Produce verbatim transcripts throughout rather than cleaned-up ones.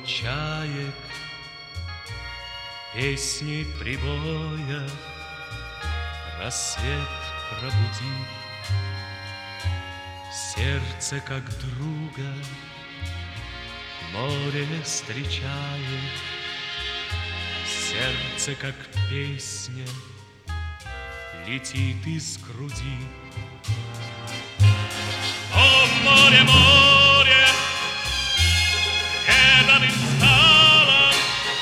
чаек, песни прибоя рассвет пробуди. Сердце, как друга, море встречает, сердце, как песня, летит из груди. О, море, море, преданным стало,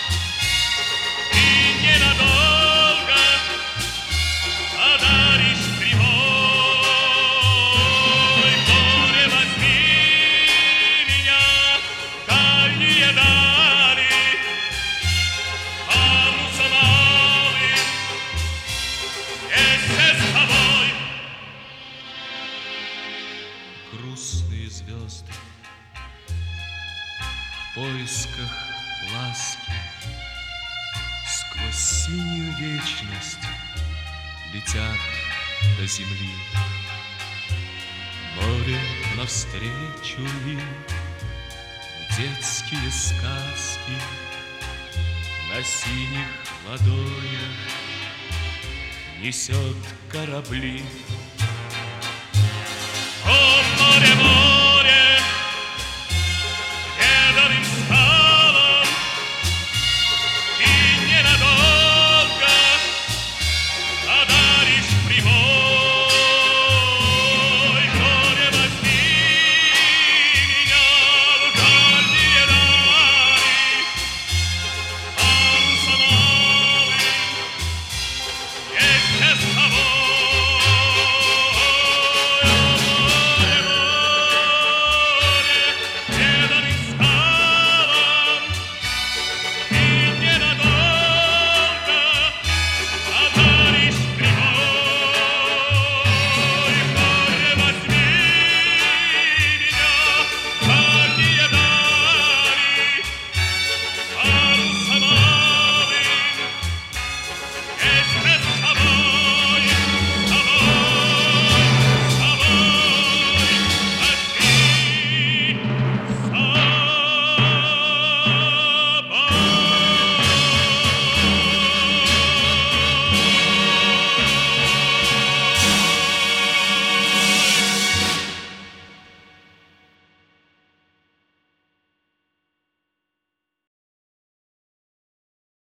и ненадолго одаришь прибой. Море, возьми меня в дальние дали, паруса малым вместе с тобой. Грустные звезды в поисках ласки сквозь синюю вечность летят до земли. Море навстречу им в детские сказки на синих ладонях несет корабли. О, море, море!